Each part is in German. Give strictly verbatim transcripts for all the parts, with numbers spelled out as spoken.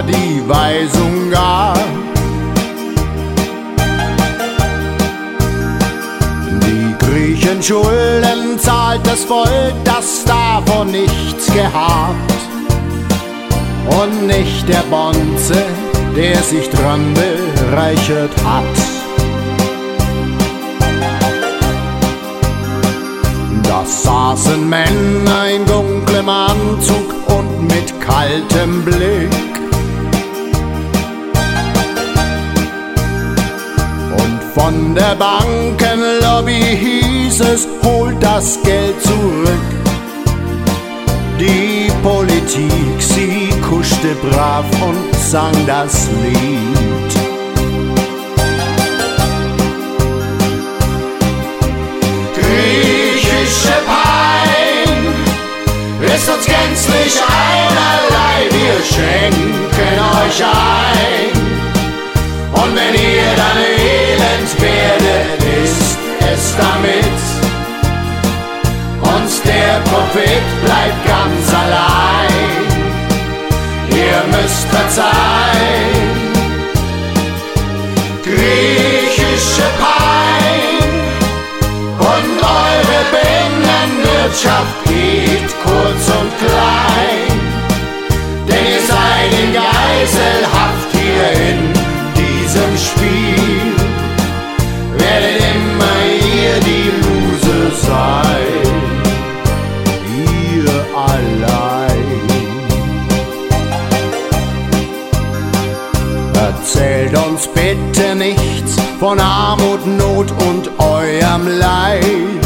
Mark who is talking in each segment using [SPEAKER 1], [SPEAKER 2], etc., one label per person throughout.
[SPEAKER 1] Römer die Weisung gab. Die Griechen Schulden zahlt das Volk, das davon nichts gehabt. Und nicht der Bonze, der sich dran bereichert hat. Da saßen Männer in dunklem Anzug und mit kaltem Blick. Und von der Bankenlobby hieß es, holt das Geld zurück. Die Politik, sie kuschte brav und sang das Lied. Griechische Pein ist uns gänzlich einerlei, wir schenken euch ein. Und wenn ihr dann elend werdet, ist es damit. Uns der Prophet bleibt ganz allein. Ihr müsst verzeihen. Griechische Pein und eure Binnenwirtschaft geht kurz und klein. Denn ihr seid in Geiselhaft hier in diesem Spiel. Werdet immer ihr die Lose sein. Ihr allein. Erzählt uns bitte nichts von Armut, Not und eurem Leid.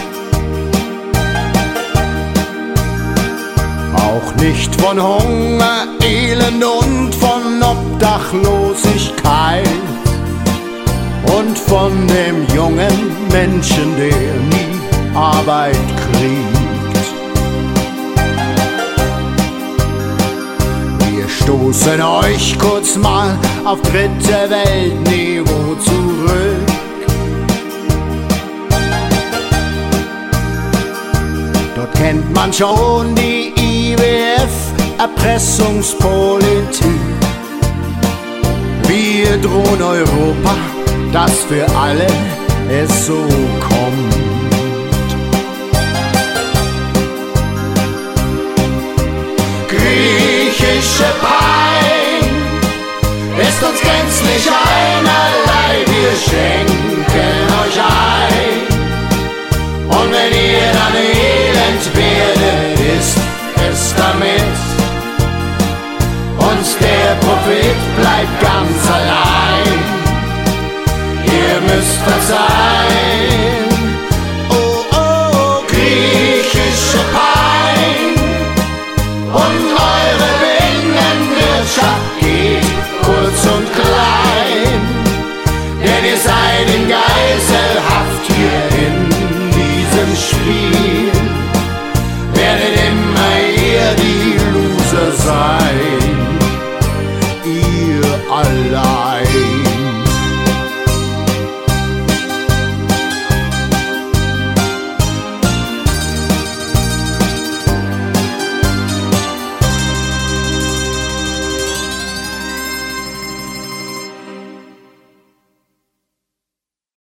[SPEAKER 1] Auch nicht von Hunger, Elend und von Obdachlosigkeit. Und von dem jungen Menschen, der nie Arbeit kriegt. Wir stoßen euch kurz mal auf dritte Weltniveau zurück. Dort kennt man schon die I W F-Erpressungspolitik. Wir drohen Europa, dass für alle es so kommt. Griechische Pein ist uns gänzlich einerlei, wir schenken euch ein. Und wenn ihr dann elend werdet, ist es damit. Uns der Prophet bleibt ganz allein.